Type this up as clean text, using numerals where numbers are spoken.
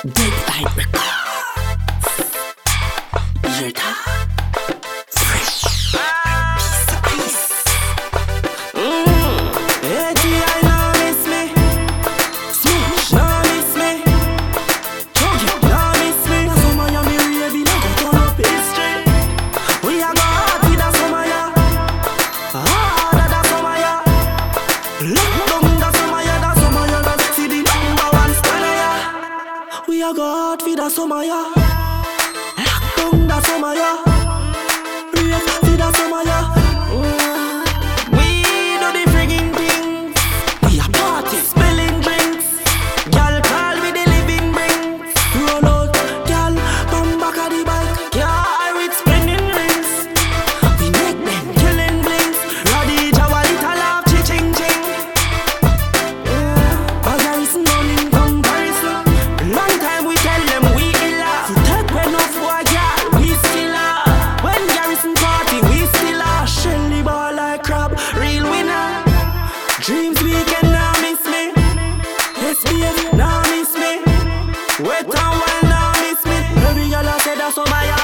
Dead Vibe Records. Your time. Fresh. Peace. ATI now miss me. Smooch now miss me. Chunky now miss me. That's how Miami raving now go turn up history. We a go hard with that summer ya. Harder that summer ya. Look down that summer ya. That summer ya. Let's see the #1 stunner ya. We a go hard with that summer ya. Lock down that summer ya. Rave with that summer ya. We do the friggin' things. We a party, spilling drinks. Girl call with the living rings. Roll out, girl, come back at the bike. Car with spinning rings. We make them killing blinks. Roddy Jawalita laugh, ching ching. Cause there is none in comparison. Long time we tell them we illa. To take when off boy, girl, we still are. When Garrison party, we still are. Shelly ball like crab, real winner. Dreams weekend now miss me. SBF now miss me. Wet and wild now miss me. Every girl I said that's so my